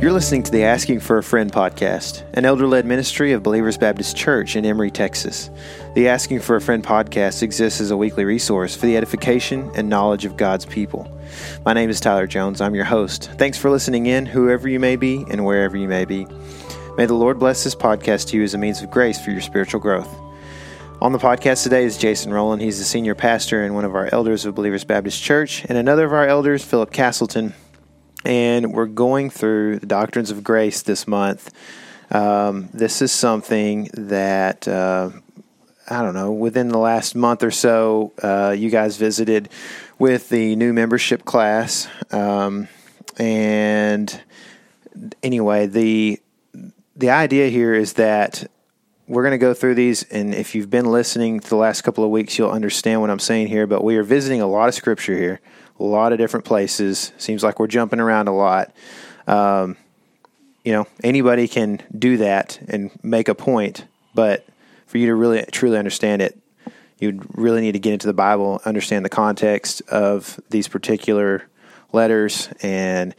You're listening to the Asking for a Friend podcast, an elder-led ministry of Believers Baptist Church in Emory, Texas. The Asking for a Friend podcast exists as a weekly resource for the edification and knowledge of God's people. My name is Tyler Jones. I'm your host. Thanks for listening in, whoever you may be and wherever you may be. May the Lord bless this podcast to you as a means of grace for your spiritual growth. On the podcast today is Jason Rowland. He's the senior pastor and one of our elders of Believers Baptist Church, and another of our elders, Philip Castleton. And we're going through the doctrines of grace this month. This is something that, within the last month or so, you guys visited with the new membership class. And anyway, the idea here is that we're going to go through these, and if you've been listening to the last couple of weeks, you'll understand what I'm saying here, but we are visiting a lot of scripture here. A lot of different places. Seems like we're jumping around a lot. Anybody can do that and make a point, but for you to really, truly understand it, you'd really need to get into the Bible, understand the context of these particular letters and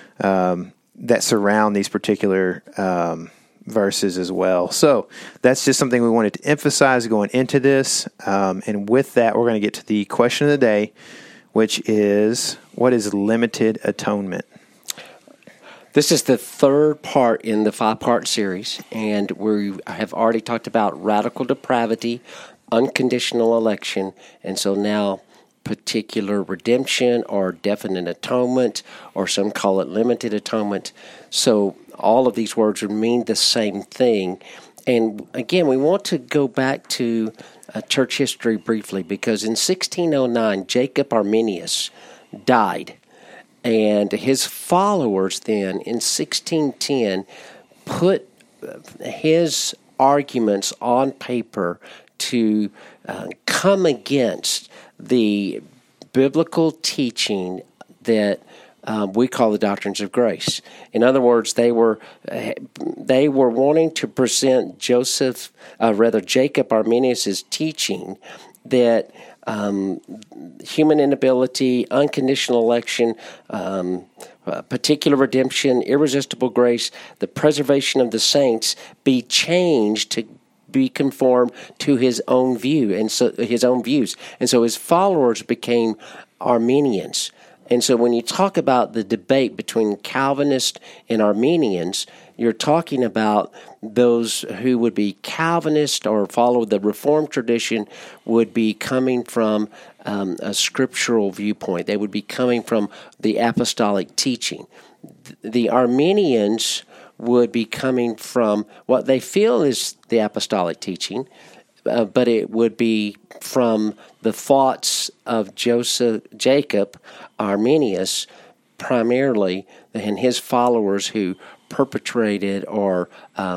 that surround these particular verses as well. So that's just something we wanted to emphasize going into this. And with that, we're going to get to the question of the day, which is, what is limited atonement? This is the third part in the 5-part series, and we have already talked about radical depravity, unconditional election, and so now particular redemption or definite atonement, or some call it limited atonement. So all of these words would mean the same thing. And again, we want to go back to church history briefly, because in 1609, Jacob Arminius died, and his followers then in 1610 put his arguments on paper to come against the biblical teaching that we call the doctrines of grace. In other words, they were wanting to present Jacob Arminius' teaching that human inability, unconditional election, particular redemption, irresistible grace, the preservation of the saints be changed to be conformed to his own view and so his own views. And so his followers became Arminians. And so when you talk about the debate between Calvinists and Arminians, you're talking about those who would be Calvinist or follow the Reformed tradition would be coming from a scriptural viewpoint. They would be coming from the apostolic teaching. The Arminians would be coming from what they feel is the apostolic teaching, but it would be from the thoughts of Jacob Arminius primarily, and his followers who perpetrated or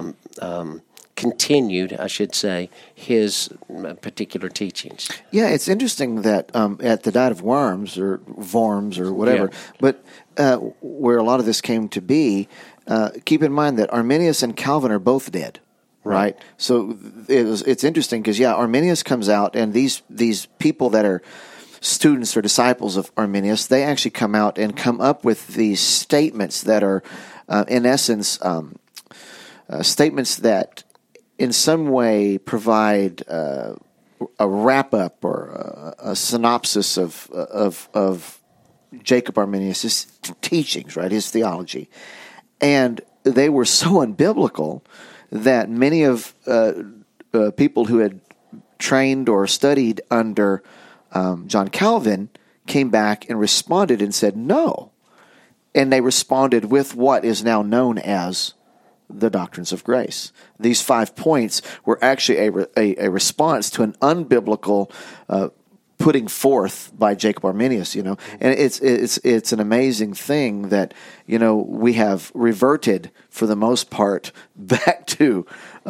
continued, I should say, his particular teachings. Yeah, it's interesting that at the Diet of Worms or whatever, but where a lot of this came to be, keep in mind that Arminius and Calvin are both dead. Right. So it's interesting because, Arminius comes out, and these people that are students or disciples of Arminius, they actually come out and come up with these statements that are, in essence, statements that in some way provide a wrap-up or a synopsis of Jacob Arminius' teachings, right, his theology. And they were so unbiblical that many of people who had trained or studied under John Calvin came back and responded and said no. And they responded with what is now known as the doctrines of grace. These 5 points were actually a response to an unbiblical putting forth by Jacob Arminius, and it's an amazing thing that, we have reverted for the most part back to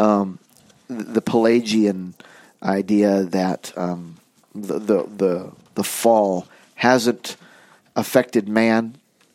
the Pelagian idea that the fall hasn't affected man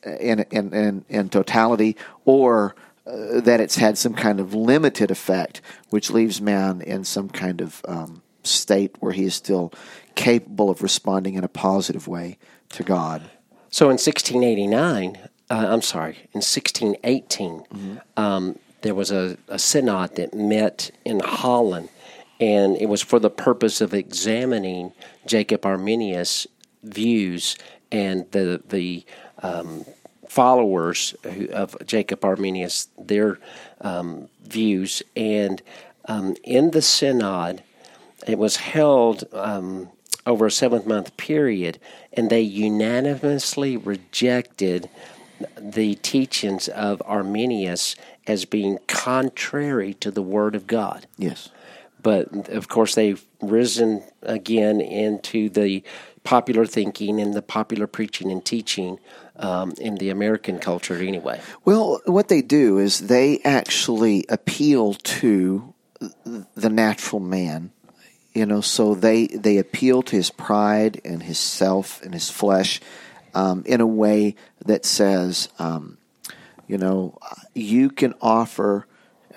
in totality, or that it's had some kind of limited effect, which leaves man in some kind of state where he is still capable of responding in a positive way to God. So in 1689, in 1618, there was a synod that met in Holland, and it was for the purpose of examining Jacob Arminius' views and the followers of Jacob Arminius, their views. And in the synod, it was held over a 7-month period, and they unanimously rejected the teachings of Arminius as being contrary to the Word of God. Yes. But, of course, they've risen again into the popular thinking and the popular preaching and teaching in the American culture anyway. Well, what they do is they actually appeal to the natural man. So they appeal to his pride and his self and his flesh in a way that says, you can offer,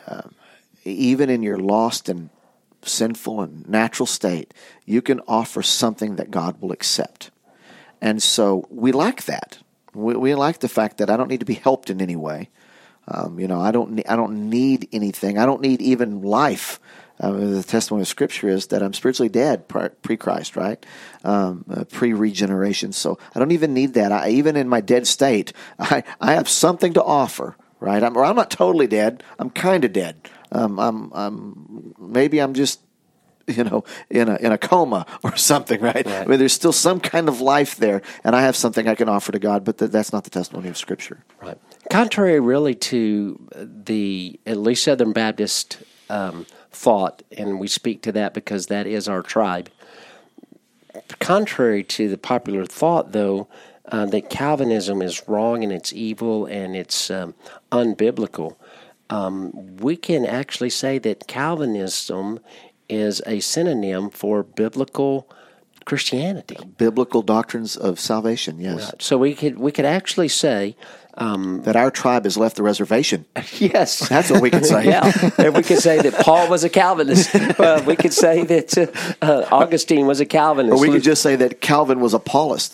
even in your lost and sinful and natural state, you can offer something that God will accept. And so we like that. We like the fact that I don't need to be helped in any way. I don't need anything. I don't need even life. The testimony of Scripture is that I'm spiritually dead pre-Christ, right? Pre-regeneration. So I don't even need that. Even in my dead state, I have something to offer, right? I'm not totally dead. I'm kind of dead. Maybe I'm just, in a coma or something, right? Right. I mean, there's still some kind of life there, and I have something I can offer to God, but that's not the testimony of Scripture. Right. Contrary, really, to the at least Southern Baptist thought, and we speak to that because that is our tribe. Contrary to the popular thought, though, that Calvinism is wrong and it's evil and it's unbiblical, we can actually say that Calvinism is a synonym for biblical Christianity. Biblical doctrines of salvation, yes. Right. So we could actually say that our tribe has left the reservation. Yes. That's what we can say. Yeah. And we could say that Paul was a Calvinist. We could say that Augustine was a Calvinist. Or we could just say that Calvin was a Paulist.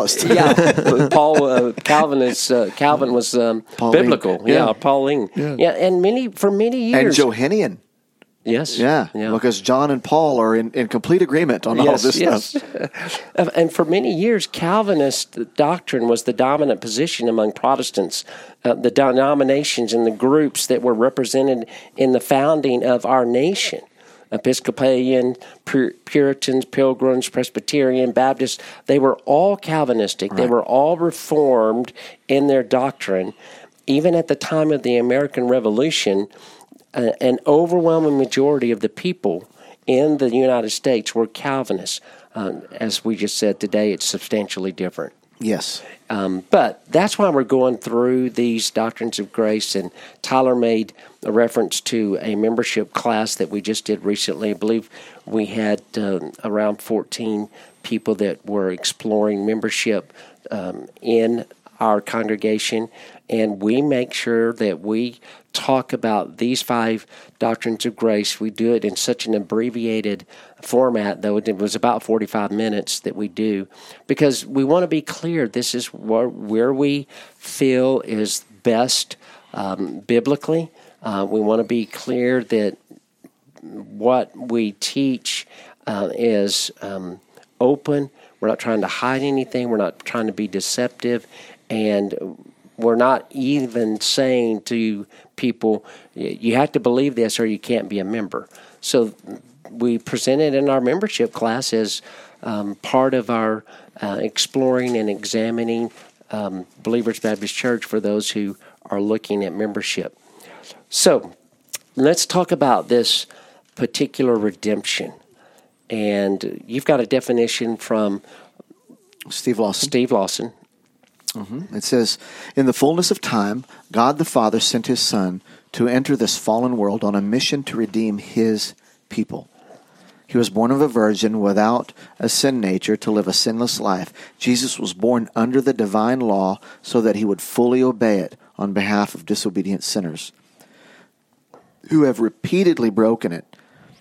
Yeah. Calvin was biblical. Yeah. Pauline. Yeah. And for many years. And Johannine. Yes. Yeah, because John and Paul are in complete agreement on all this stuff. And for many years, Calvinist doctrine was the dominant position among Protestants, the denominations and the groups that were represented in the founding of our nation. Episcopalian, Puritans, Pilgrims, Presbyterian, Baptists, they were all Calvinistic. Right. They were all Reformed in their doctrine. Even at the time of the American Revolution, an overwhelming majority of the people in the United States were Calvinists. As we just said today, it's substantially different. Yes. But that's why we're going through these doctrines of grace, and Tyler made a reference to a membership class that we just did recently. I believe we had around 14 people that were exploring membership in our congregation, and we make sure that we talk about these 5 doctrines of grace. We do it in such an abbreviated format, though it was about 45 minutes that we do, because we want to be clear. This is where we feel is best biblically. We want to be clear that what we teach is open. We're not trying to hide anything. We're not trying to be deceptive. And we're not even saying to people, you have to believe this or you can't be a member. So we present it in our membership class as part of our exploring and examining Believers Baptist Church for those who are looking at membership. So let's talk about this particular redemption. And you've got a definition from Steve Lawson. Mm-hmm. It says, in the fullness of time, God the Father sent His Son to enter this fallen world on a mission to redeem His people. He was born of a virgin without a sin nature to live a sinless life. Jesus was born under the divine law so that He would fully obey it on behalf of disobedient sinners who have repeatedly broken it.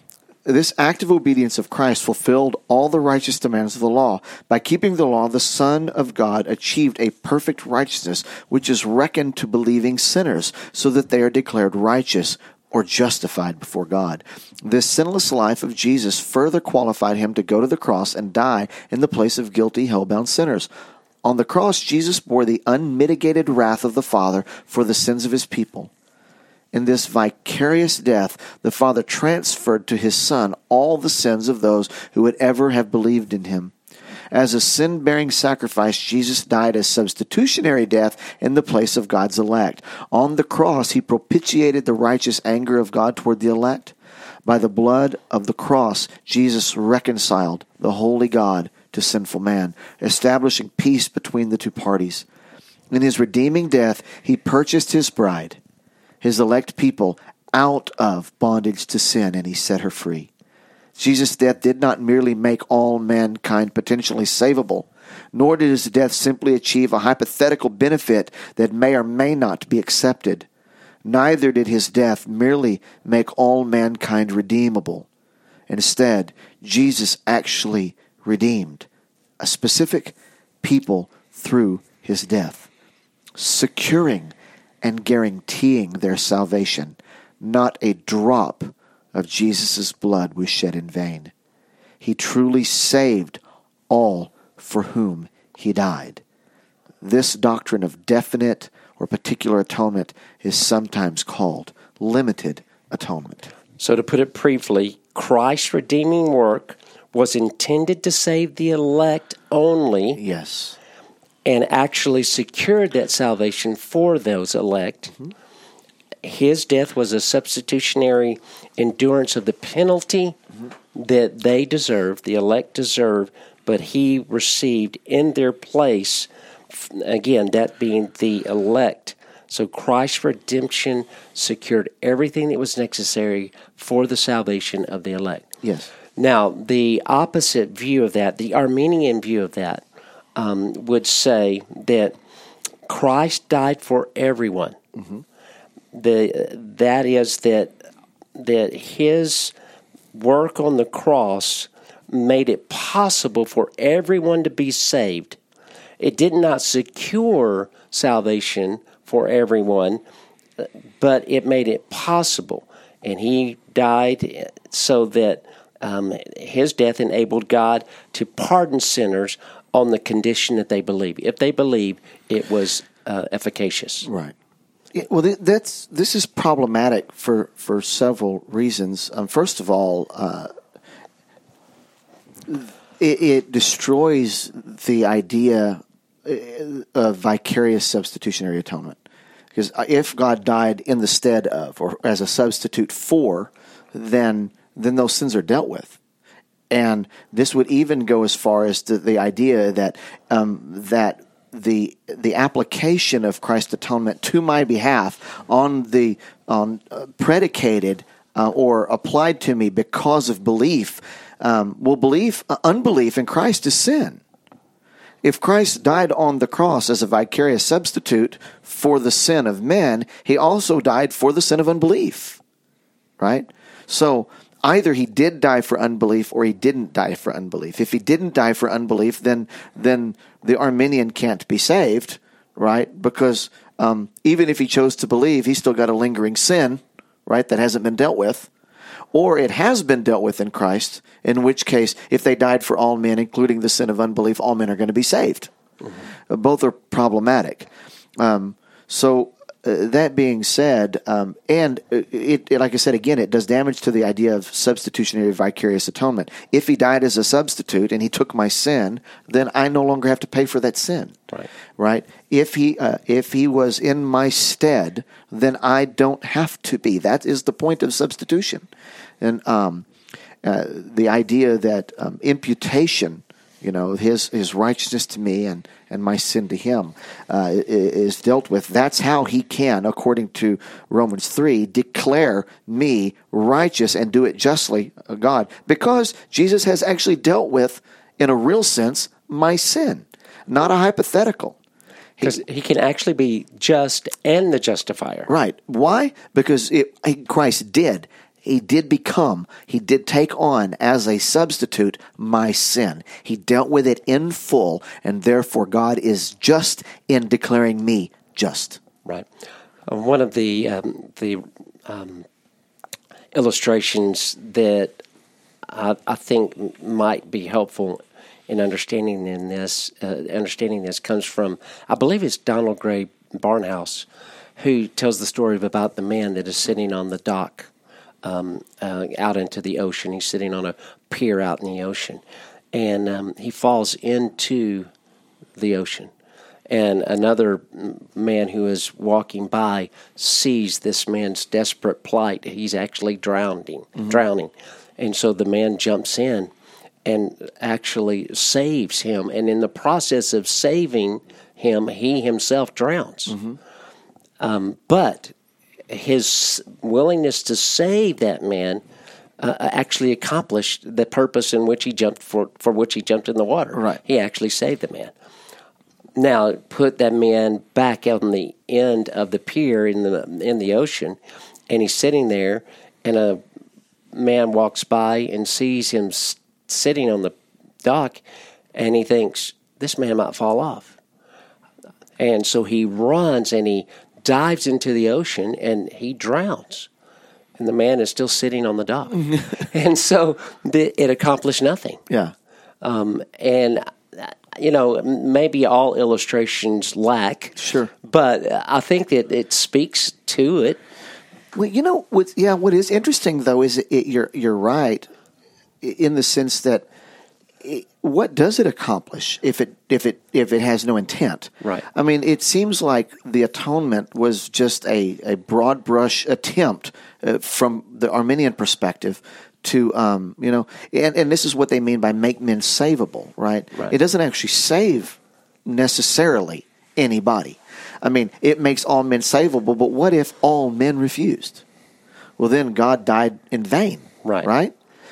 This active obedience of Christ fulfilled all the righteous demands of the law. By keeping the law, the Son of God achieved a perfect righteousness, which is reckoned to believing sinners, so that they are declared righteous or justified before God. This sinless life of Jesus further qualified him to go to the cross and die in the place of guilty, hell-bound sinners. On the cross, Jesus bore the unmitigated wrath of the Father for the sins of his people. In this vicarious death, the Father transferred to his Son all the sins of those who would ever have believed in him. As a sin-bearing sacrifice, Jesus died a substitutionary death in the place of God's elect. On the cross, he propitiated the righteous anger of God toward the elect. By the blood of the cross, Jesus reconciled the holy God to sinful man, establishing peace between the two parties. In his redeeming death, he purchased his bride, his elect people, out of bondage to sin, and he set her free. Jesus' death did not merely make all mankind potentially savable, nor did his death simply achieve a hypothetical benefit that may or may not be accepted. Neither did his death merely make all mankind redeemable. Instead, Jesus actually redeemed a specific people through his death, securing and guaranteeing their salvation. Not a drop of Jesus' blood was shed in vain. He truly saved all for whom he died. This doctrine of definite or particular atonement is sometimes called limited atonement. So to put it briefly, Christ's redeeming work was intended to save the elect only. Yes. And actually secured that salvation for those elect. Mm-hmm. His death was a substitutionary endurance of the penalty that they deserved, the elect deserved, but he received in their place, again, that being the elect. So Christ's redemption secured everything that was necessary for the salvation of the elect. Yes. Now, the opposite view of that, the Arminian view of that, would say that Christ died for everyone. Mm-hmm. That is that his work on the cross made it possible for everyone to be saved. It did not secure salvation for everyone, but it made it possible. And he died so that his death enabled God to pardon sinners on the condition that they believe. If they believe, it was efficacious. Right. Yeah, well, this is problematic for several reasons. First of all, it destroys the idea of vicarious substitutionary atonement. Because if God died in the stead of, or as a substitute for, then those sins are dealt with. And this would even go as far as to the idea that the application of Christ's atonement to my behalf predicated or applied to me because of belief. Unbelief in Christ is sin. If Christ died on the cross as a vicarious substitute for the sin of men, he also died for the sin of unbelief. Right? So either he did die for unbelief or he didn't die for unbelief. If he didn't die for unbelief, then the Arminian can't be saved, right? Because even if he chose to believe, he's still got a lingering sin, right, that hasn't been dealt with. Or it has been dealt with in Christ, in which case, if they died for all men, including the sin of unbelief, all men are going to be saved. Mm-hmm. Both are problematic. That being said, and it, like I said again, it does damage to the idea of substitutionary vicarious atonement. If he died as a substitute and he took my sin, then I no longer have to pay for that sin. Right? If he was in my stead, then I don't have to be. That is the point of substitution, and the idea that imputation, his righteousness to me and my sin to him is dealt with. That's how he can, according to Romans 3, declare me righteous and do it justly, God, because Jesus has actually dealt with, in a real sense, my sin, not a hypothetical. Because he can actually be just and the justifier. Right. Why? Because Christ did. he did take on as a substitute my sin. He dealt with it in full, and therefore God is just in declaring me just. Right. One of the illustrations that I think might be helpful in understanding this comes from, I believe it's Donald Gray Barnhouse, who tells the story about the man that is sitting on the dock out into the ocean. He's sitting on a pier out in the ocean, and he falls into the ocean. And another man who is walking by sees this man's desperate plight. He's actually drowning. And so the man jumps in and actually saves him. And in the process of saving him, he himself drowns. But his willingness to save that man actually accomplished the purpose in which he jumped for which he jumped in the water. Right. He actually saved the man. Now, put that man back on the end of the pier in the ocean, and he's sitting there, and a man walks by and sees him sitting on the dock, and he thinks, this man might fall off. And so he runs and he dives into the ocean, and he drowns. And the man is still sitting on the dock. And so it accomplished nothing. Yeah. And maybe all illustrations lack. Sure. But I think that it speaks to it. Well, what is interesting though is you're right in the sense that what does it accomplish if it has no intent? Right. I mean, it seems like the atonement was just a broad brush attempt from the Arminian perspective to and this is what they mean by make men savable, right? It doesn't actually save necessarily anybody. I mean, it makes all men savable, but what if all men refused? Well, then God died in vain, right?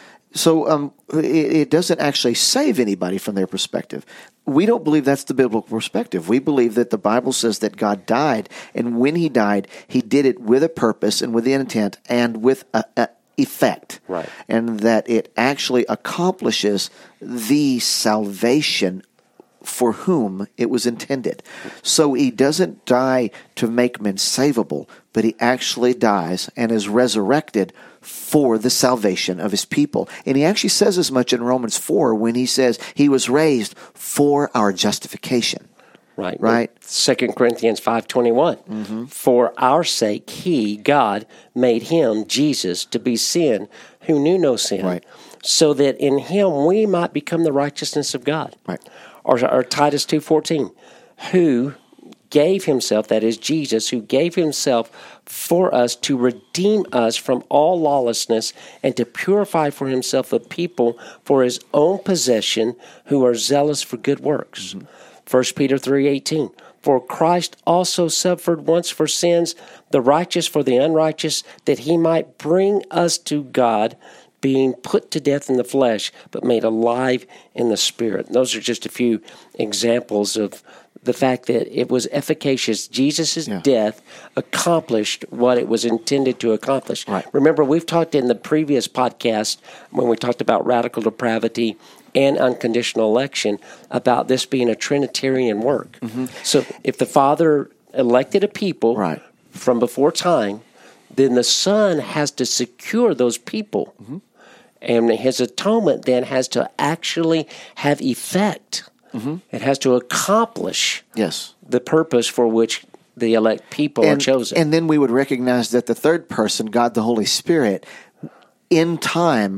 So it doesn't actually save anybody from their perspective. We don't believe that's the biblical perspective. We believe that the Bible says that God died, and when he died, he did it with a purpose and with the intent and with a effect, right? And that it actually accomplishes the salvation for whom it was intended. So he doesn't die to make men savable, but he actually dies and is resurrected for the salvation of his people. And he actually says as much in Romans 4 when he says he was raised for our justification. Right. 2 Corinthians 5:21. For our sake, he, God, made him, Jesus, to be sin who knew no sin, so that in him we might become the righteousness of God. Right. Or Titus 2:14, who gave himself, that is Jesus, who gave himself for us to redeem us from all lawlessness and to purify for himself a people for his own possession who are zealous for good works. 1 Peter 3:18, for Christ also suffered once for sins, the righteous for the unrighteous, that he might bring us to God, being put to death in the flesh, but made alive in the spirit. And those are just a few examples of the fact that it was efficacious. Jesus' death accomplished what it was intended to accomplish. Right. Remember, we've talked in the previous podcast when we talked about radical depravity and unconditional election about this being a Trinitarian work. So if the Father elected a people from before time, then the Son has to secure those people. And his atonement then has to actually have effect. It has to accomplish the purpose for which the elect people are chosen. And then we would recognize that the third person, God the Holy Spirit, in time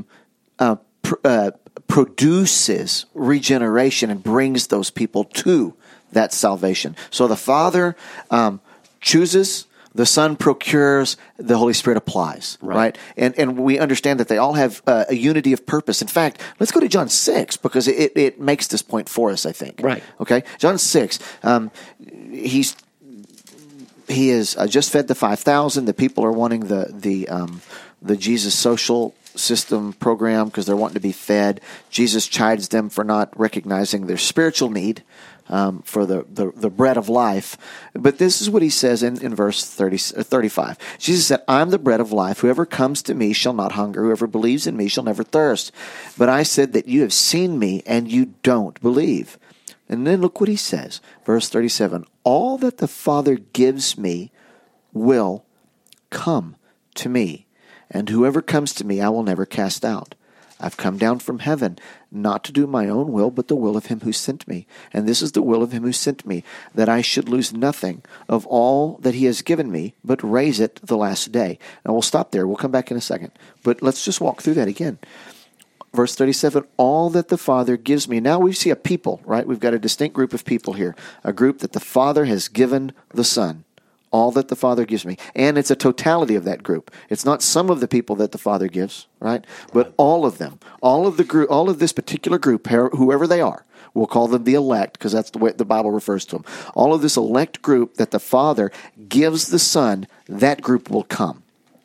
produces regeneration and brings those people to that salvation. So the Father chooses, the Son procures, the Holy Spirit applies, right? And we understand that they all have a unity of purpose. In fact, let's go to John 6 because it makes this point for us, I think. Right. Okay? John 6, he has just fed the 5,000. The people are wanting the Jesus social system program because they're wanting to be fed. Jesus chides them for not recognizing their spiritual need. for the bread of life. But this is what he says in verse 35. Jesus said, I'm the bread of life. Whoever comes to me shall not hunger. Whoever believes in me shall never thirst. But I said that you have seen me and you don't believe. And then look what he says. Verse 37, all that the Father gives me will come to me. And whoever comes to me I will never cast out. I've come down from heaven, not to do my own will, but the will of him who sent me. And this is the will of him who sent me, that I should lose nothing of all that he has given me, but raise it the last day. Now we'll stop there. We'll come back in a second. But let's just walk through that again. Verse 37, all that the Father gives me. Now we see a people, right? We've got a distinct group of people here. A group that the Father has given the Son. All that the Father gives me. And it's a totality of that group. It's not some of the people that the Father gives, right? But all of them. All of the group, all of this particular group, whoever they are. We'll call them the elect, because that's the way the Bible refers to them. All of this elect group that the Father gives the Son, that group will come.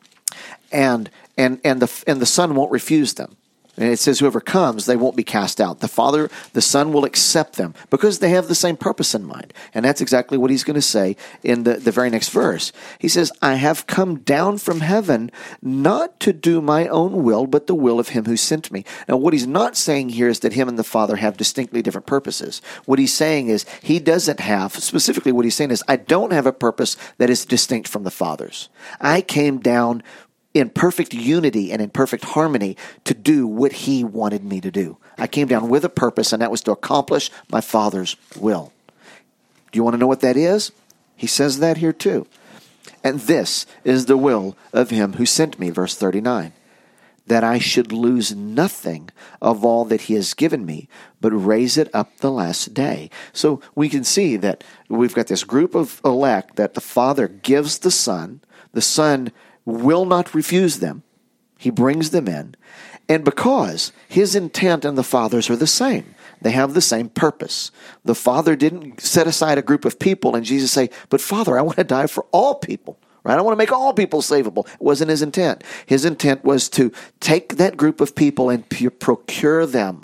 And the Son won't refuse them. And it says whoever comes, they won't be cast out. The Father, the Son will accept them because they have the same purpose in mind. And that's exactly what he's going to say in the very next verse. He says, I have come down from heaven not to do my own will, but the will of him who sent me. Now, what he's not saying here is that him and the Father have distinctly different purposes. What he's saying is he doesn't have, specifically what he's saying is, I don't have a purpose that is distinct from the Father's. I came down in perfect unity and in perfect harmony to do what he wanted me to do. I came down with a purpose, and that was to accomplish my Father's will. Do you want to know what that is? He says that here too. And this is the will of him who sent me, verse 39, that I should lose nothing of all that he has given me, but raise it up the last day. So we can see that we've got this group of elect that the Father gives the Son. The Son will not refuse them. He brings them in. And because his intent and the Father's are the same, they have the same purpose. The Father didn't set aside a group of people and Jesus say, but Father, I want to die for all people. Right? I want to make all people savable. It wasn't his intent. His intent was to take that group of people and procure them.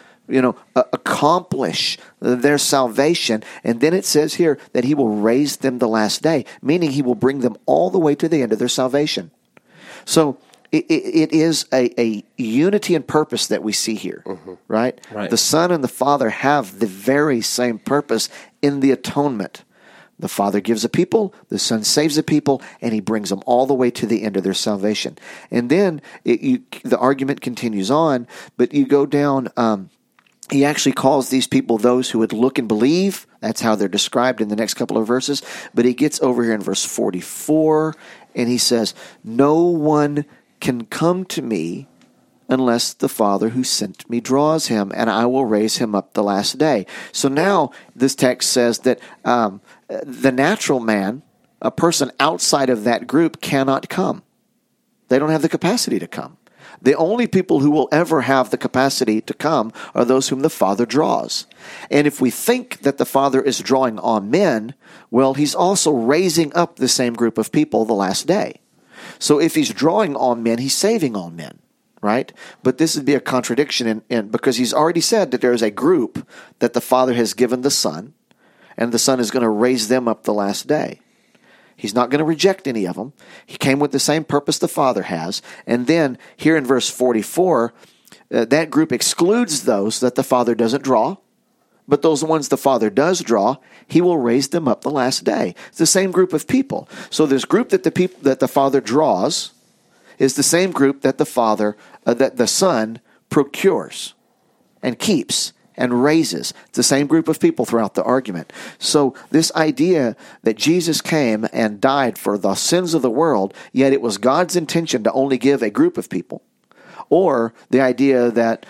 Accomplish their salvation. And then it says here that he will raise them the last day, meaning he will bring them all the way to the end of their salvation. So it is a unity and purpose that we see here, right? The Son and the Father have the very same purpose in the atonement. The Father gives a people, the Son saves a people, and he brings them all the way to the end of their salvation. And then the argument continues on, but you go down... He actually calls these people those who would look and believe. That's how they're described in the next couple of verses. But he gets over here in verse 44, and he says, no one can come to me unless the Father who sent me draws him, and I will raise him up the last day. So now this text says that the natural man, a person outside of that group, cannot come. They don't have the capacity to come. The only people who will ever have the capacity to come are those whom the Father draws. And if we think that the Father is drawing all men, well, he's also raising up the same group of people the last day. So if he's drawing all men, he's saving all men, right? But this would be a contradiction because he's already said that there is a group that the Father has given the Son, and the Son is going to raise them up the last day. He's not going to reject any of them. He came with the same purpose the Father has. And then here in verse 44, that group excludes those that the Father doesn't draw. But those ones the Father does draw, he will raise them up the last day. It's the same group of people. So this group that the Father draws is the same group that that the Son procures and keeps and raises. It's the same group of people throughout the argument. So this idea that Jesus came and died for the sins of the world, yet it was God's intention to only give a group of people, or the idea that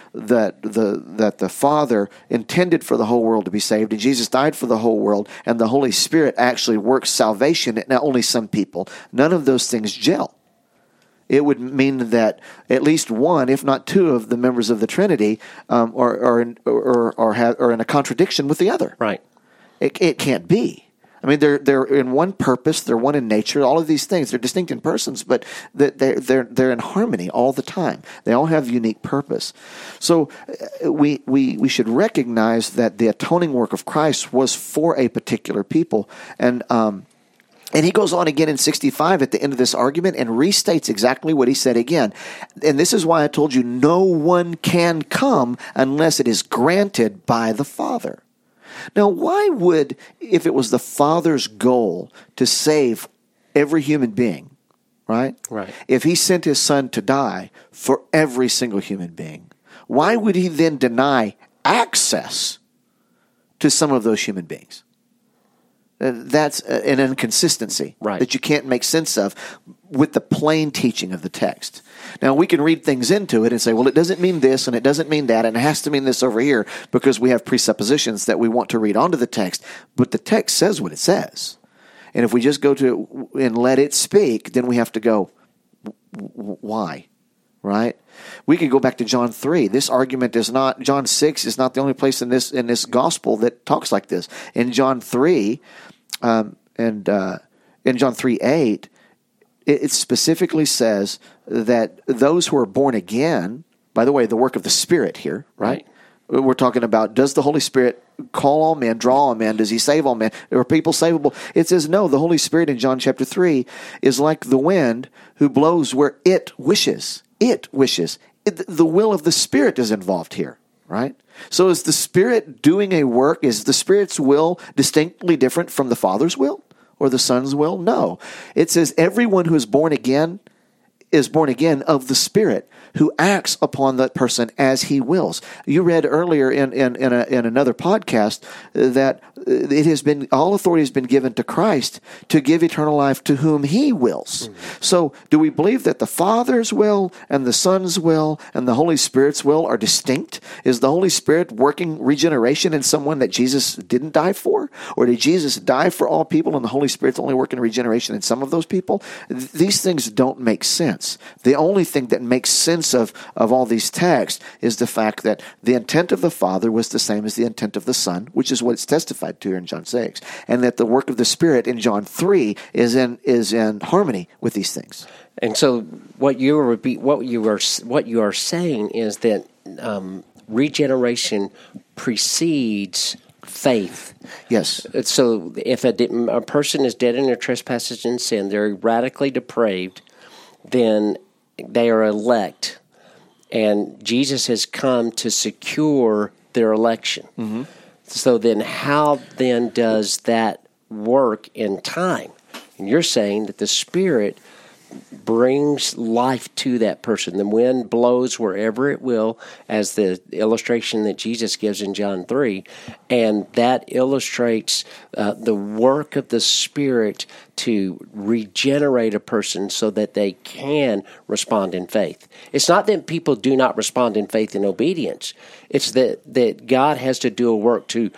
the Father intended for the whole world to be saved, and Jesus died for the whole world, and the Holy Spirit actually works salvation at not only some people, none of those things gel. It would mean that at least one, if not two, of the members of the Trinity are in a contradiction with the other. Right. It can't be. I mean, they're in one purpose, they're one in nature, all of these things. They're distinct in persons, but they're in harmony all the time. They all have unique purpose. So we should recognize that the atoning work of Christ was for a particular people. And he goes on again in 65 at the end of this argument and restates exactly what he said again. And this is why I told you no one can come unless it is granted by the Father. Now, why would, if it was the Father's goal to save every human being, right? If he sent his Son to die for every single human being, why would he then deny access to some of those human beings? That's an inconsistency that you can't make sense of with the plain teaching of the text. Now, we can read things into it and say, well, it doesn't mean this and it doesn't mean that and it has to mean this over here because we have presuppositions that we want to read onto the text. But the text says what it says. And if we just go to and let it speak, then we have to go, why? Right? We could go back to John 3. This argument is not, John 6 is not the only place in this gospel that talks like this. In John 3, in John 3:8, it specifically says that those who are born again, by the way, the work of the Spirit here, right? We're talking about, does the Holy Spirit call all men, draw all men? Does he save all men? Are people savable? It says no, the Holy Spirit in John chapter 3 is like the wind who blows where it wishes. It wishes. The will of the Spirit is involved here, right? So is the Spirit doing a work? Is the Spirit's will distinctly different from the Father's will or the Son's will? No. It says everyone who is born again of the Spirit, who acts upon that person as he wills. You read earlier in another podcast that it has been, all authority has been given to Christ to give eternal life to whom he wills. Mm-hmm. So do we believe that the Father's will and the Son's will and the Holy Spirit's will are distinct? Is the Holy Spirit working regeneration in someone that Jesus didn't die for? Or did Jesus die for all people and the Holy Spirit's only working regeneration in some of those people? These things don't make sense. The only thing that makes sense of all these texts is the fact that the intent of the Father was the same as the intent of the Son, which is what it's testified to here in John 6, and that the work of the Spirit in John 3 is in harmony with these things. And so what you are saying is that regeneration precedes faith. Yes. So if a person is dead in their trespasses and sin, they're radically depraved, then they are elect, and Jesus has come to secure their election. Mm-hmm. So then how then does that work in time? And you're saying that the Spirit brings life to that person. The wind blows wherever it will, as the illustration that Jesus gives in John 3, and that illustrates the work of the Spirit to regenerate a person so that they can respond in faith. It's not that people do not respond in faith and obedience. It's that God has to do a work to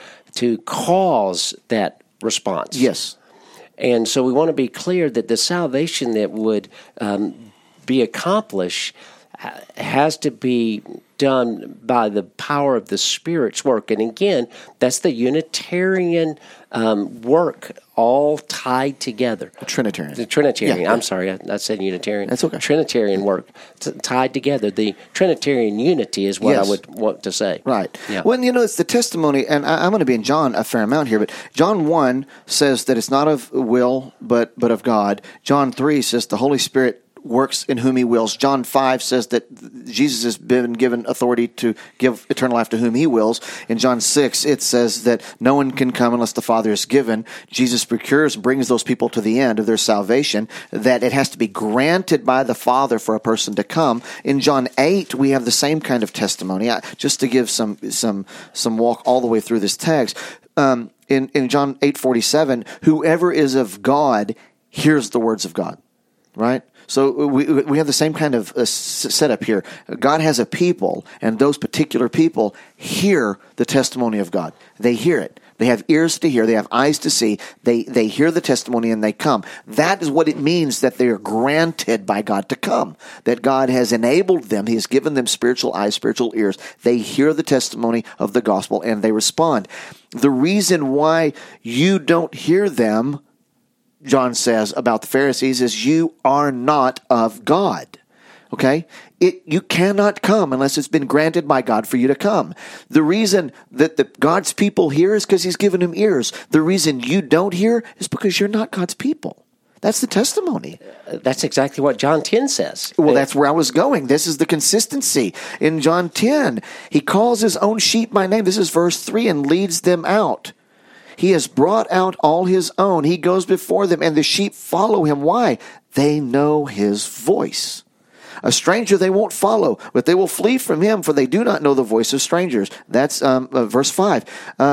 cause that response. Yes. And so we want to be clear that the salvation that would be accomplished has to be done by the power of the Spirit's work. And again, that's the Unitarian work, all tied together. The Trinitarian. The Trinitarian. Yeah. I'm sorry, I said Unitarian. That's okay. Trinitarian work tied together. The Trinitarian unity is what I would want to say. Right. Yeah. Well, it's the testimony, and I'm going to be in John a fair amount here, but John 1 says that it's not of will, but of God. John 3 says the Holy Spirit works in whom he wills. John 5 says that Jesus has been given authority to give eternal life to whom he wills. In John 6, it says that no one can come unless the Father is given. Jesus procures and brings those people to the end of their salvation, that it has to be granted by the Father for a person to come. In John 8, we have the same kind of testimony. Just to give some walk all the way through this text, in John 8:47, whoever is of God hears the words of God, right? So we have the same kind of setup here. God has a people, and those particular people hear the testimony of God. They hear it. They have ears to hear. They have eyes to see. They hear the testimony and they come. That is what it means that they are granted by God to come. That God has enabled them. He has given them spiritual eyes, spiritual ears. They hear the testimony of the gospel and they respond. The reason why you don't hear them, John says about the Pharisees, is you are not of God. Okay? You cannot come unless it's been granted by God for you to come. The reason that God's people hear is because he's given them ears. The reason you don't hear is because you're not God's people. That's the testimony. That's exactly what John 10 says. Well, that's where I was going. This is the consistency. In John 10, he calls his own sheep by name. This is verse 3, and leads them out. He has brought out all his own. He goes before them, and the sheep follow him. Why? They know his voice. A stranger they won't follow, but they will flee from him, for they do not know the voice of strangers. That's verse 5.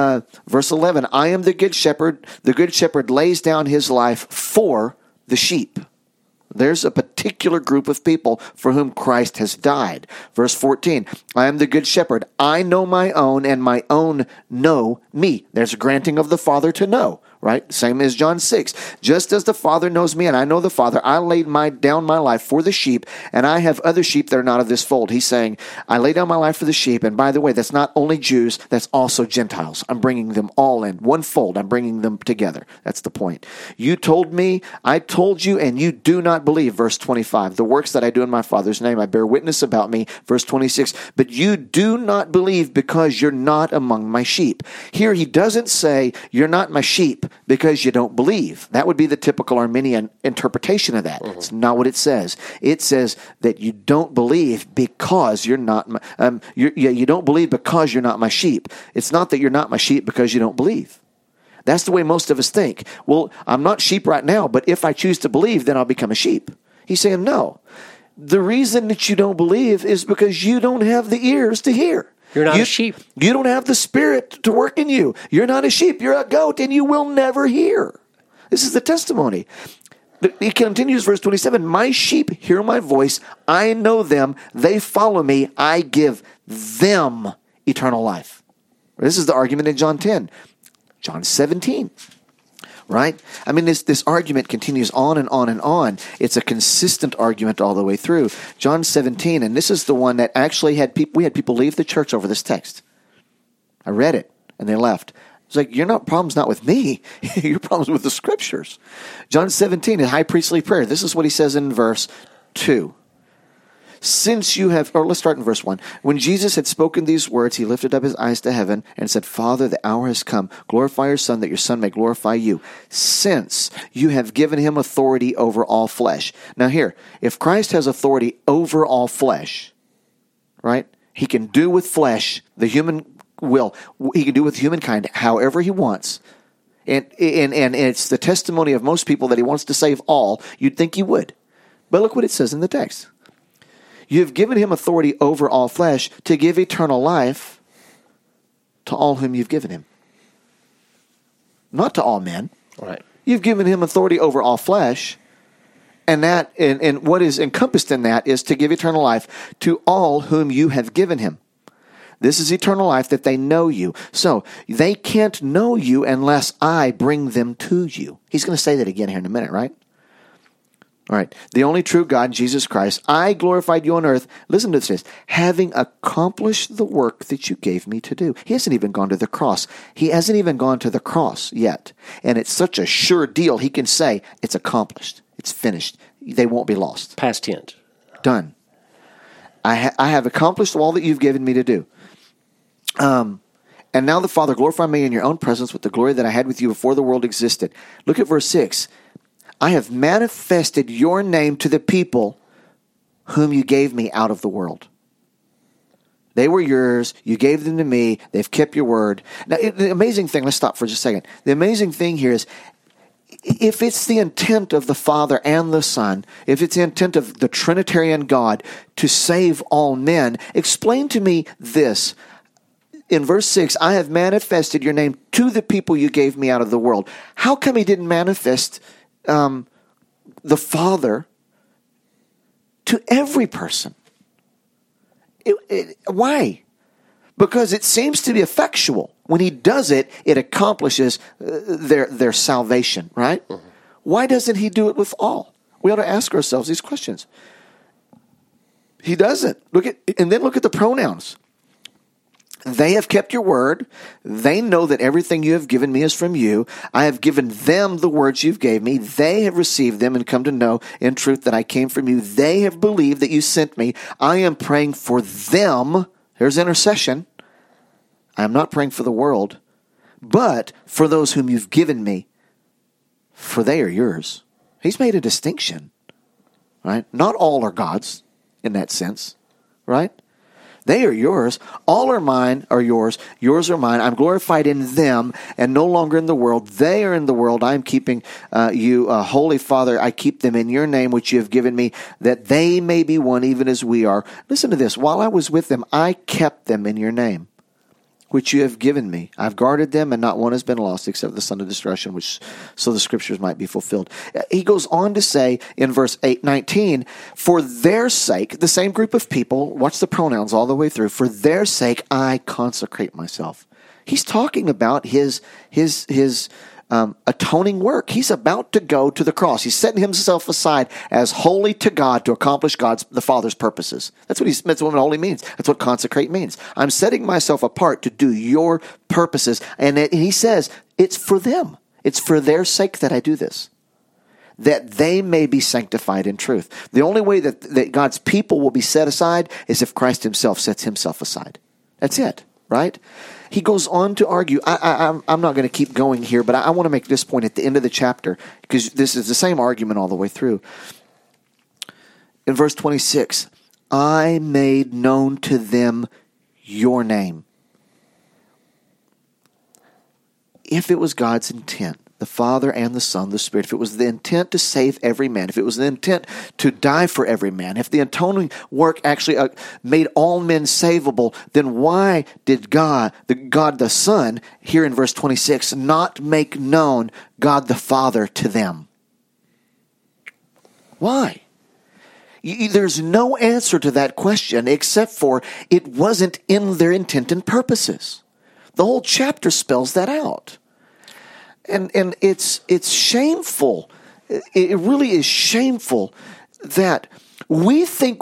Verse 11, I am the good shepherd. The good shepherd lays down his life for the sheep. There's a particular group of people for whom Christ has died. Verse 14, I am the good shepherd. I know my own, and my own know me. There's a granting of the Father to know. Right? Same as John 6. Just as the Father knows me and I know the Father, I laid down my life for the sheep, and I have other sheep that are not of this fold. He's saying, I lay down my life for the sheep, and by the way, that's not only Jews, that's also Gentiles. I'm bringing them all in. One fold, I'm bringing them together. That's the point. You told me, I told you, and you do not believe. Verse 25, the works that I do in my Father's name, I bear witness about me. Verse 26, but you do not believe because you're not among my sheep. Here he doesn't say, you're not my sheep because you don't believe. That would be the typical Arminian interpretation of that. It's not what it says. It says that you don't believe because you're not you don't believe because you're not my sheep. It's not that you're not my sheep because you don't believe. That's the way most of us think. Well, I'm not sheep right now, but if I choose to believe, then I'll become a sheep. He's saying, no. The reason that you don't believe is because you don't have the ears to hear. You're not a sheep. You don't have the Spirit to work in you. You're not a sheep. You're a goat, and you will never hear. This is the testimony. He continues, verse 27, my sheep hear my voice. I know them. They follow me. I give them eternal life. This is the argument in John 10. John 17. Right? I mean, this argument continues on and on and on. It's a consistent argument all the way through. John 17, and this is the one that actually we had people leave the church over this text. I read it, and they left. It's like, problem's not with me. Your problem's with the Scriptures. John 17, a high priestly prayer. This is what he says in verse 2. Let's start in verse 1. When Jesus had spoken these words, he lifted up his eyes to heaven and said, Father, the hour has come. Glorify your Son, that your Son may glorify you, since you have given him authority over all flesh. Now here, if Christ has authority over all flesh, right, he can do with flesh, the human will, he can do with humankind however he wants. And it's the testimony of most people that he wants to save all. You'd think he would. But look what it says in the text. You have given him authority over all flesh to give eternal life to all whom you've given him. Not to all men. Right. You've given him authority over all flesh, and what is encompassed in that is to give eternal life to all whom you have given him. This is eternal life, that they know you. So they can't know you unless I bring them to you. He's going to say that again here in a minute, right? All right. The only true God, Jesus Christ, I glorified you on earth. Listen to this. Having accomplished the work that you gave me to do. He hasn't even gone to the cross. He hasn't even gone to the cross yet. And it's such a sure deal. He can say, it's accomplished. It's finished. They won't be lost. Past tense. Done. I have accomplished all that you've given me to do. And now the Father, glorify me in your own presence with the glory that I had with you before the world existed. Look at verse 6. I have manifested your name to the people whom you gave me out of the world. They were yours. You gave them to me. They've kept your word. Now, the amazing thing, let's stop for just a second. The amazing thing here is, if it's the intent of the Father and the Son, if it's the intent of the Trinitarian God to save all men, explain to me this. In verse 6, I have manifested your name to the people you gave me out of the world. How come he didn't manifest the Father to every person? Why? because it seems to be effectual. When he does it, it accomplishes their salvation, right? Why doesn't he do it with all? We ought to ask ourselves these questions. He doesn't. Look at the pronouns. They have kept your word. They know that everything you have given me is from you. I have given them the words you've gave me. They have received them and come to know in truth that I came from you. They have believed that you sent me. I am praying for them. There's intercession. I am not praying for the world, but for those whom you've given me, for they are yours. He's made a distinction, right? Not all are God's in that sense, right? They are yours. All are mine, are yours. Yours are mine. I'm glorified in them and no longer in the world. They are in the world. I am keeping you, Holy Father. I keep them in your name, which you have given me, that they may be one even as we are. Listen to this. While I was with them, I kept them in your name, which you have given me. I've guarded them, and not one has been lost except the son of destruction, which so the scriptures might be fulfilled. He goes on to say in verse 19, for their sake, the same group of people, watch the pronouns all the way through, for their sake I consecrate myself. He's talking about his atoning work. He's about to go to the cross. He's setting himself aside as holy to God to accomplish the Father's purposes. That's what holy means. That's what consecrate means. I'm setting myself apart to do your purposes. And he says, it's for them. It's for their sake that I do this, that they may be sanctified in truth. The only way that God's people will be set aside is if Christ himself sets himself aside. That's it, right? He goes on to argue. I'm not going to keep going here, but I want to make this point at the end of the chapter, because this is the same argument all the way through. In verse 26, I made known to them your name. If it was God's intent, the Father and the Son, the Spirit, if it was the intent to save every man, if it was the intent to die for every man, if the atoning work actually made all men savable, then why did God the Son, here in verse 26, not make known God the Father to them? Why? There's no answer to that question except for it wasn't in their intent and purposes. The whole chapter spells that out. And it's shameful. It really is shameful that we think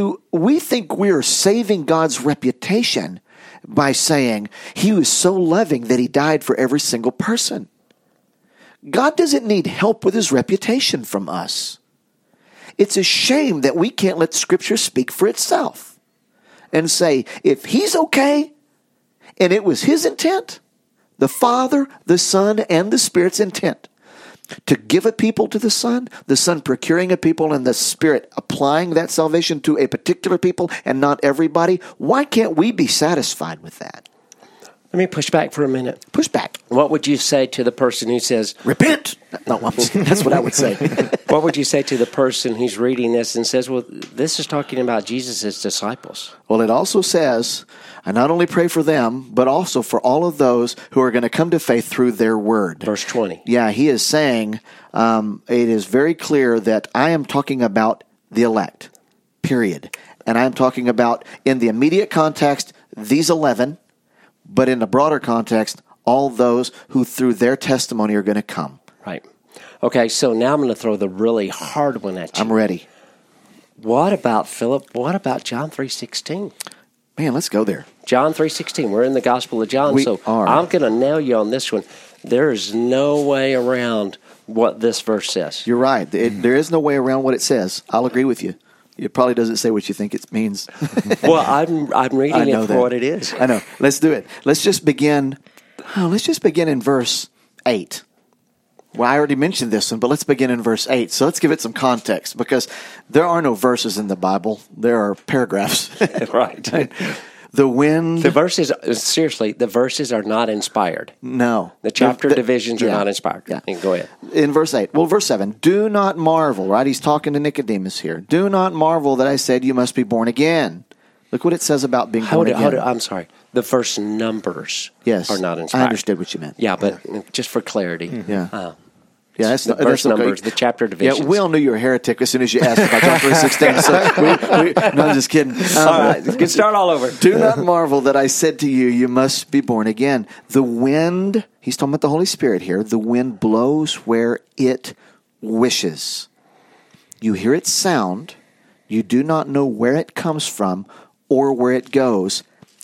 we are saving God's reputation by saying he was so loving that he died for every single person. God doesn't need help with his reputation from us. It's a shame that we can't let Scripture speak for itself and say, if he's okay and it was his intent, the Father, the Son, and the Spirit's intent to give a people to the Son procuring a people, and the Spirit applying that salvation to a particular people and not everybody, why can't we be satisfied with that? Let me push back for a minute. Push back. What would you say to the person who says, repent? No, that's what I would say. What would you say to the person who's reading this and says, well, this is talking about Jesus' disciples? Well, it also says, I not only pray for them, but also for all of those who are going to come to faith through their word. Verse 20. Yeah, he is saying, it is very clear that I am talking about the elect, period. And I am talking about, in the immediate context, these 11, but in the broader context, all those who through their testimony are going to come. Right. Okay, so now I'm going to throw the really hard one at you. I'm ready. What about, Philip, what about John 3:16? Man, let's go there. John 3:16. We're in the Gospel of John, We so are. I'm going to nail you on this one. There is no way around what this verse says. You're right. There is no way around what it says. I'll agree with you. It probably doesn't say what you think it means. Well, I'm reading it for what it is. I know. Let's do it. Let's just begin in verse 8. Well, I already mentioned this one, but let's begin in verse 8. So let's give it some context, because there are no verses in the Bible. There are paragraphs. Right. The wind. The verses, seriously, the verses are not inspired. No. The chapter divisions are not inspired. Yeah. Go ahead. In verse 8. Well, verse 7. Do not marvel, right? He's talking to Nicodemus here. Do not marvel that I said you must be born again. Look what it says about being born again. I'm sorry. The verse numbers Yes. are not inspired. I understood what you meant. Yeah, but just for clarity. Yeah. Yeah, that's the verse numbers, the chapter divisions. Yeah, we all knew you were a heretic as soon as you asked about John 3:16. So no, I'm just kidding. All right, start all over. Do not marvel that I said to you, you must be born again. The wind, he's talking about the Holy Spirit here, the wind blows where it wishes. You hear its sound, you do not know where it comes from or where it goes.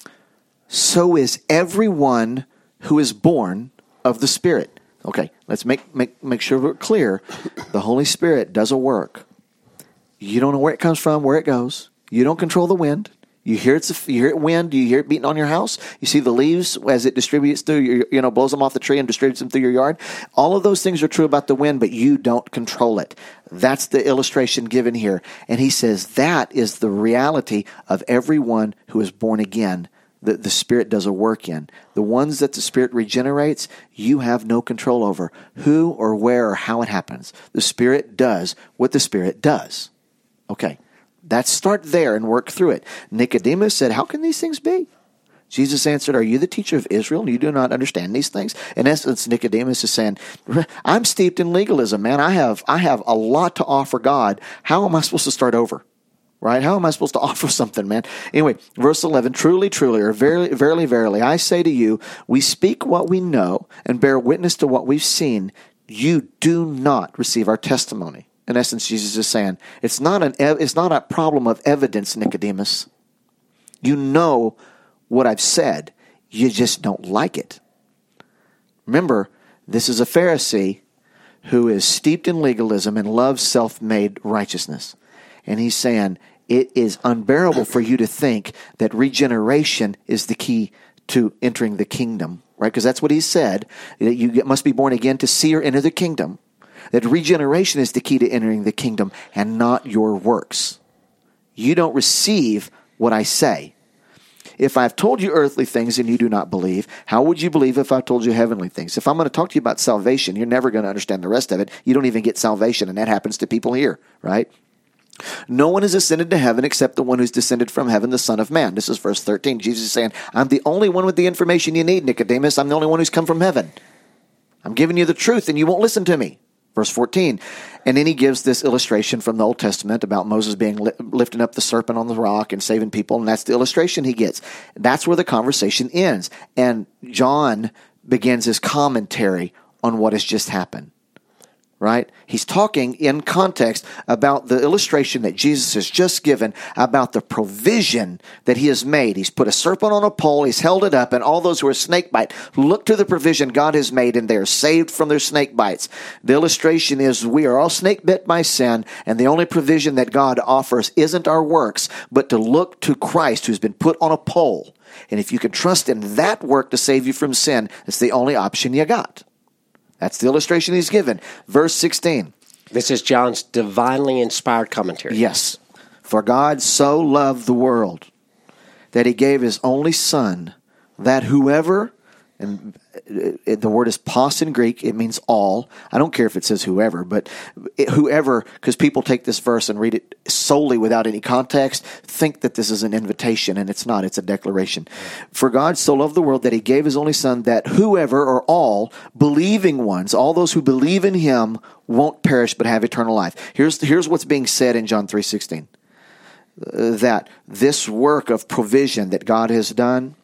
So is everyone who is born of the Spirit. Okay, let's make sure we're clear. The Holy Spirit does a work. You don't know where it comes from, where it goes. You don't control the wind. You hear it wind. You hear it beating on your house. You see the leaves as it distributes through your, blows them off the tree and distributes them through your yard. All of those things are true about the wind, but you don't control it. That's the illustration given here. And he says that is the reality of everyone who is born again. The Spirit does a work in. The ones that the Spirit regenerates, you have no control over who or where or how it happens. The Spirit does what the Spirit does. Okay, let's start there and work through it. Nicodemus said, how can these things be? Jesus answered, are you the teacher of Israel and you do not understand these things? In essence, Nicodemus is saying, I'm steeped in legalism, man. I have a lot to offer God. How am I supposed to start over? Right? How am I supposed to offer something, man? Anyway, verse 11, truly, truly, or verily, verily, verily, I say to you, we speak what we know and bear witness to what we've seen. You do not receive our testimony. In essence, Jesus is saying, it's not a problem of evidence, Nicodemus. You know what I've said. You just don't like it. Remember, this is a Pharisee who is steeped in legalism and loves self-made righteousness. And he's saying, it is unbearable for you to think that regeneration is the key to entering the kingdom, right? Because that's what he said, that you must be born again to see or enter the kingdom. That regeneration is the key to entering the kingdom and not your works. You don't receive what I say. If I've told you earthly things and you do not believe, how would you believe if I told you heavenly things? If I'm going to talk to you about salvation, you're never going to understand the rest of it. You don't even get salvation, and that happens to people here, right? No one has ascended to heaven except the one who's descended from heaven, the Son of Man. This is verse 13. Jesus is saying, I'm the only one with the information you need, Nicodemus. I'm the only one who's come from heaven. I'm giving you the truth, and you won't listen to me. Verse 14. And then he gives this illustration from the Old Testament about Moses being lifting up the serpent on the rock and saving people, and that's the illustration he gets. That's where the conversation ends. And John begins his commentary on what has just happened. Right? He's talking in context about the illustration that Jesus has just given about the provision that he has made. He's put a serpent on a pole, he's held it up, and all those who are snake bite look to the provision God has made, and they are saved from their snake bites. The illustration is we are all snake bit by sin, and the only provision that God offers isn't our works, but to look to Christ who's been put on a pole. And if you can trust in that work to save you from sin, it's the only option you got. That's the illustration he's given. Verse 16. This is John's divinely inspired commentary. Yes. For God so loved the world that he gave his only Son, that whoever, and the word is pos in Greek, it means all. I don't care if it says whoever, but whoever, because people take this verse and read it solely without any context, think that this is an invitation, and it's not. It's a declaration. For God so loved the world that he gave his only Son, that whoever, or all, believing ones, all those who believe in him, won't perish but have eternal life. Here's what's being said in John 3:16. That this work of provision that God has done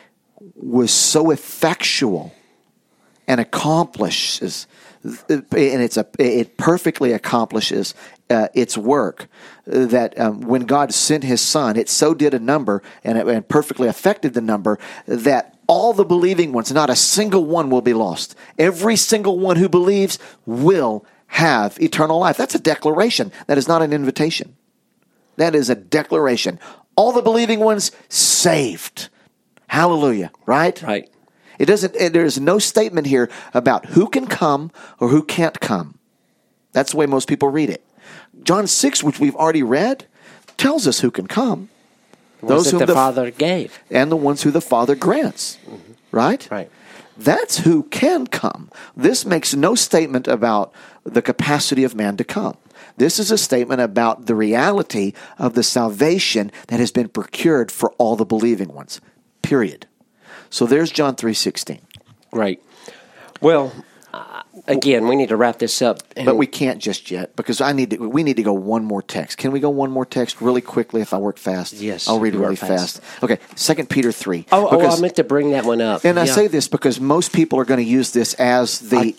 was so effectual and accomplishes, and it perfectly accomplishes its work, that when God sent his Son, it so did a number, and it perfectly affected the number, that all the believing ones, not a single one will be lost. Every single one who believes will have eternal life. That's a declaration. That is not an invitation. That is a declaration. All the believing ones saved. Hallelujah, right? Right. There's no statement here about who can come or who can't come. That's the way most people read it. John 6, which we've already read, tells us who can come. Those whom the Father gave. And the ones who the Father grants. Mm-hmm. Right? Right. That's who can come. This makes no statement about the capacity of man to come. This is a statement about the reality of the salvation that has been procured for all the believing ones. Period. So there's John 3:16. Right. Well, Again, we need to wrap this up. But we can't just yet because we need to go one more text. Can we go one more text really quickly if I work fast? Yes. I'll read really fast. Okay, 2 Peter 3. I meant to bring that one up. And I say this because most people are going to use this as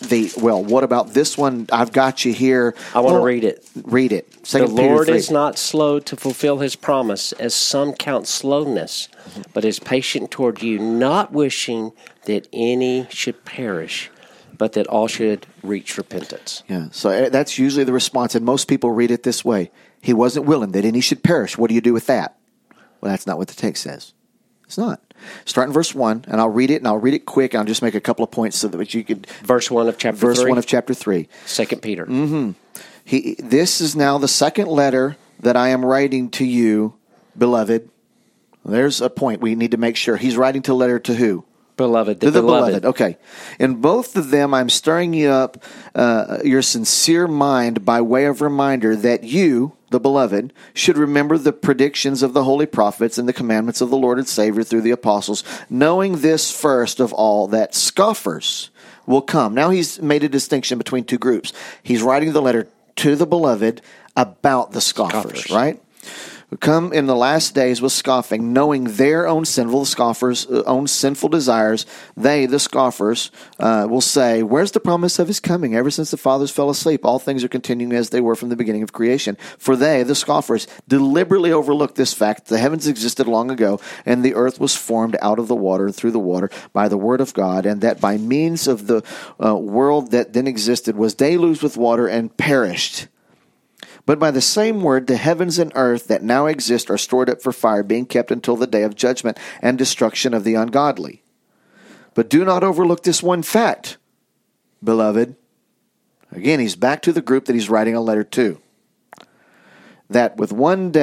what about this one? I've got you here. I want to read it. Read it. 2 The Peter Lord 3. is not slow to fulfill his promise, as some count slowness, but is patient toward you, not wishing that any should perish, but that all should reach repentance. Yeah, so that's usually the response, and most people read it this way. He wasn't willing that any should perish. What do you do with that? Well, that's not what the text says. It's not. Start in verse 1, and I'll read it quick, and I'll just make a couple of points so that you could... Verse 1 of chapter 3. Verse 1 of chapter 3. 2 Peter. Mm-hmm. This is now the second letter that I am writing to you, beloved. There's a point we need to make sure. He's writing to a letter to who? Beloved, the beloved. Okay. In both of them, I'm stirring you up your sincere mind by way of reminder that you, the beloved, should remember the predictions of the holy prophets and the commandments of the Lord and Savior through the apostles, knowing this first of all, that scoffers will come. Now he's made a distinction between two groups. He's writing the letter to the beloved about the scoffers. Right? Who come in the last days with scoffing, knowing their own sinful, the scoffers' own sinful desires. They, the scoffers, will say, where's the promise of his coming? Ever since the fathers fell asleep, all things are continuing as they were from the beginning of creation. For they, the scoffers, deliberately overlook this fact. The heavens existed long ago, and the earth was formed out of the water and through the water by the word of God, and that by means of the world that then existed was deluged with water and perished. But by the same word, the heavens and earth that now exist are stored up for fire, being kept until the day of judgment and destruction of the ungodly. But do not overlook this one fact, beloved. Again, he's back to the group that he's writing a letter to. That with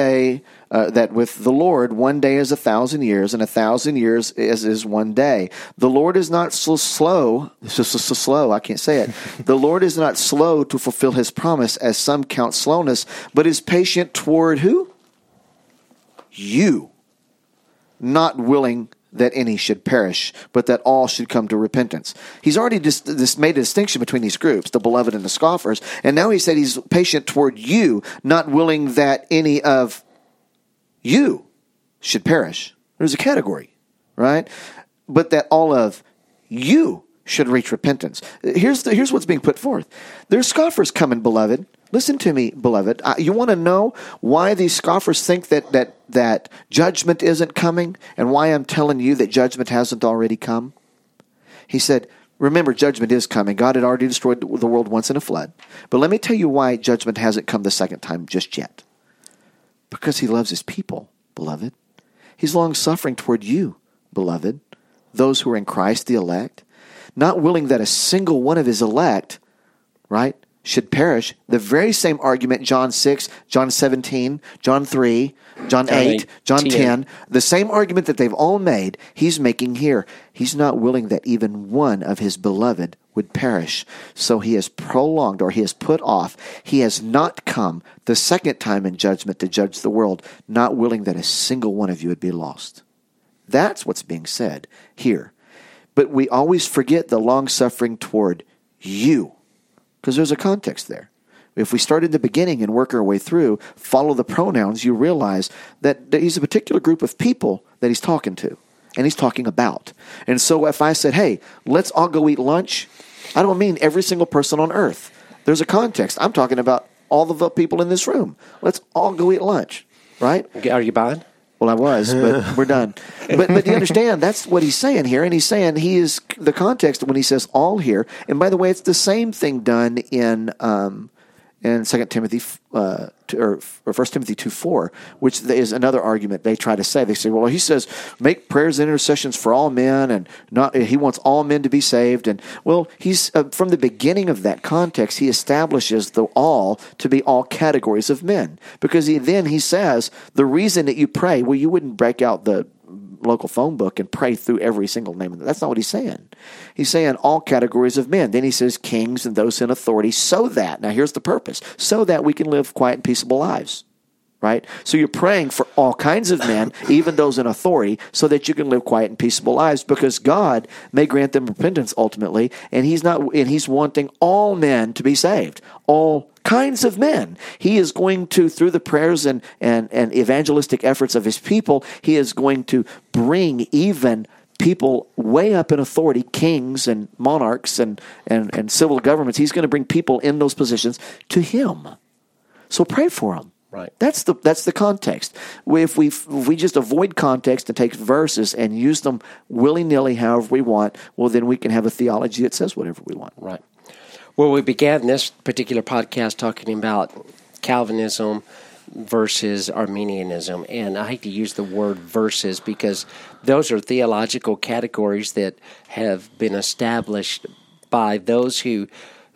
the Lord, one day is 1,000 years, and 1,000 years is one day. The Lord is not so slow, I can't say it. The Lord is not slow to fulfill his promise, as some count slowness, but is patient toward who? You. Not willing that any should perish, but that all should come to repentance. He's already just made a distinction between these groups, the beloved and the scoffers, and now he said he's patient toward you, not willing that any of you should perish. There's a category, right? But that all of you should reach repentance. Here's what's being put forth. There's scoffers coming, beloved. Listen to me, beloved. You want to know why these scoffers think that judgment isn't coming, and why I'm telling you that judgment hasn't already come? He said, remember, judgment is coming. God had already destroyed the world once in a flood. But let me tell you why judgment hasn't come the second time just yet. Because he loves his people, beloved. He's long-suffering toward you, beloved, those who are in Christ, the elect, not willing that a single one of his elect, right, should perish. The very same argument, John 6, John 17, John 3, John 8, John 10, the same argument that they've all made, he's making here. He's not willing that even one of his beloved would perish. So he has prolonged, or he has put off. He has not come the second time in judgment to judge the world, not willing that a single one of you would be lost. That's what's being said here. But we always forget the long-suffering toward you, because there's a context there. If we start in the beginning and work our way through, follow the pronouns, you realize that he's a particular group of people that he's talking to, and he's talking about. And so if I said, hey, let's all go eat lunch, I don't mean every single person on earth. There's a context. I'm talking about all of the people in this room. Let's all go eat lunch, right? Are you buying? Well, I was, but we're done. But you understand, that's what he's saying here. And he's saying he is the context when he says all here. And by the way, it's the same thing done in 2 Timothy or 1 Timothy 2:4, which is another argument they try to say. They say, well, he says, make prayers and intercessions for all men, and he wants all men to be saved. And well, he's from the beginning of that context, he establishes the all to be all categories of men, because he says the reason that you pray, well, you wouldn't break out the local phone book and pray through every single name. That's not what he's saying. He's saying all categories of men. Then he says kings and those in authority, so that, now here's the purpose, so that we can live quiet and peaceable lives. right? So you're praying for all kinds of men, even those in authority, so that you can live quiet and peaceable lives, because God may grant them repentance ultimately, and He's wanting all men to be saved, all kinds of men. He is going to, through the prayers and evangelistic efforts of His people, He is going to bring even people way up in authority, kings and monarchs and civil governments. He's going to bring people in those positions to Him. So pray for them. Right. That's the context. If we just avoid context and take verses and use them willy-nilly however we want, well, then we can have a theology that says whatever we want. Right. Well, we began this particular podcast talking about Calvinism versus Arminianism, and I hate to use the word versus because those are theological categories that have been established by those who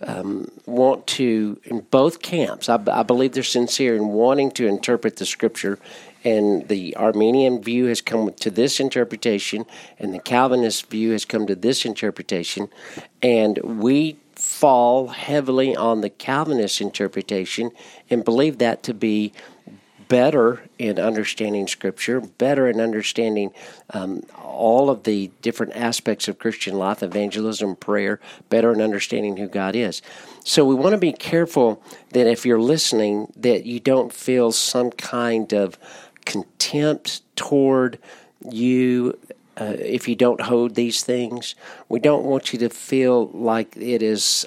want to, in both camps, I believe they're sincere in wanting to interpret the Scripture, and the Arminian view has come to this interpretation, and the Calvinist view has come to this interpretation, and we fall heavily on the Calvinist interpretation and believe that to be better in understanding Scripture, better in understanding all of the different aspects of Christian life, evangelism, prayer, better in understanding who God is. So we want to be careful that if you're listening, that you don't feel some kind of contempt toward you if you don't hold these things. We don't want you to feel like it is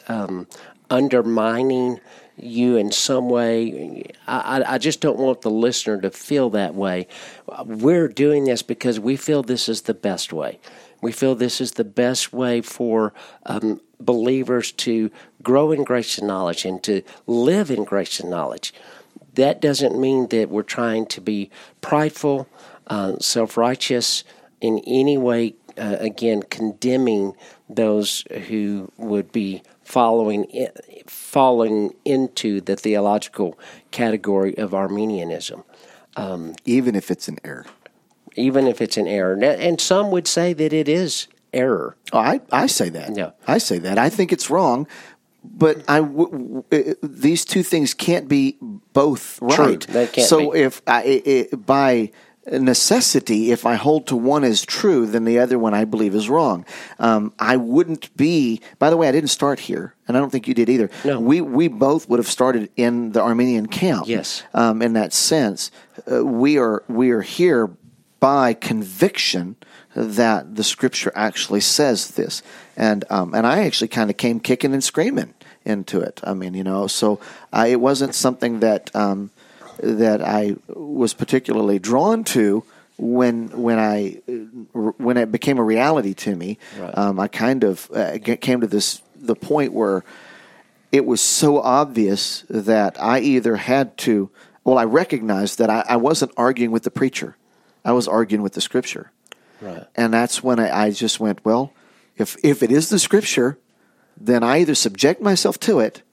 undermining you in some way. I just don't want the listener to feel that way. We're doing this because we feel this is the best way. We feel this is the best way for believers to grow in grace and knowledge and to live in grace and knowledge. That doesn't mean that we're trying to be prideful, self-righteous in any way, again, condemning those who would be falling into the theological category of Arminianism. Even if it's an error. Even if it's an error. And some would say that it is error. Oh, I say that. Yeah. I say that. I think it's wrong, but these two things can't be both right. True, they can't so be. If by necessity, if I hold to one as true, then the other one I believe is wrong. I wouldn't be. By the way, I didn't start here, and I don't think you did either. No. We both would have started in the Arminian camp. Yes. In that sense, we are here by conviction that the Scripture actually says this, and I actually kind of came kicking and screaming into it. I mean, so it wasn't something that I was particularly drawn to when it became a reality to me. Right. I kind of came to the point where it was so obvious that I either had to. Well, I recognized that I wasn't arguing with the preacher. I was arguing with the Scripture. Right. And that's when I just went, well, if it is the Scripture, then I either subject myself to it,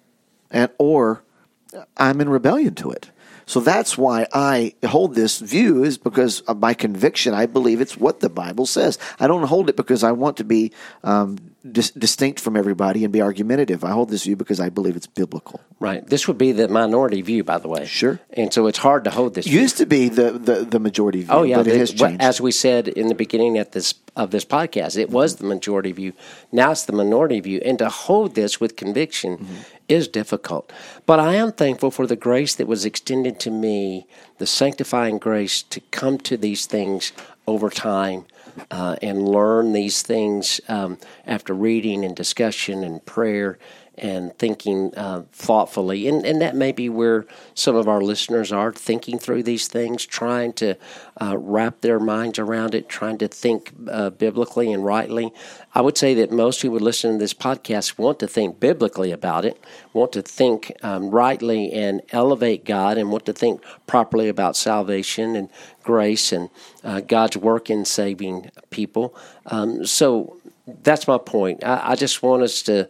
or I'm in rebellion to it. So that's why I hold this view, is because of my conviction. I believe it's what the Bible says. I don't hold it because I want to be distinct from everybody and be argumentative. I hold this view because I believe it's biblical. Right. This would be the minority view, by the way. Sure. And so it's hard to hold this view. Used to be the majority view, but it has changed. As we said in the beginning of this podcast, it was the majority view. Now it's the minority view. And to hold this with conviction is difficult. But I am thankful for the grace that was extended to me, the sanctifying grace to come to these things over time and learn these things after reading and discussion and prayer and thinking thoughtfully. And that may be where some of our listeners are, thinking through these things, trying to wrap their minds around it, trying to think biblically and rightly. I would say that most who would listen to this podcast want to think biblically about it, want to think rightly and elevate God, and want to think properly about salvation and grace and God's work in saving people. So that's my point. I just want us to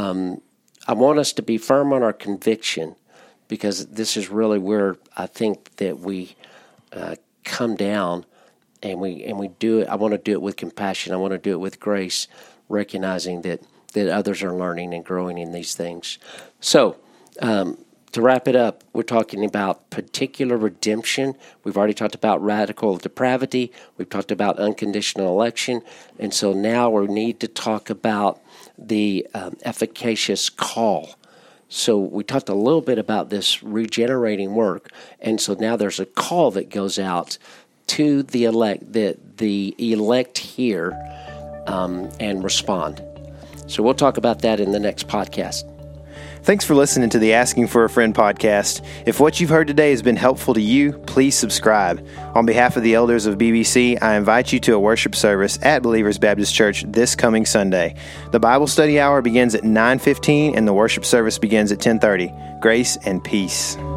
I want us to be firm on our conviction, because this is really where I think that we come down and we do it. I want to do it with compassion. I want to do it with grace, recognizing that others are learning and growing in these things. So to to wrap it up, we're talking about particular redemption. We've already talked about radical depravity. We've talked about unconditional election. And so now we need to talk about the efficacious call. So we talked a little bit about this regenerating work. And so now there's a call that goes out to the elect, the elect hear and respond. So we'll talk about that in the next podcast. Thanks for listening to the Asking for a Friend podcast. If what you've heard today has been helpful to you, please subscribe. On behalf of the elders of BBC, I invite you to a worship service at Believers Baptist Church this coming Sunday. The Bible study hour begins at 9:15 and the worship service begins at 10:30. Grace and peace.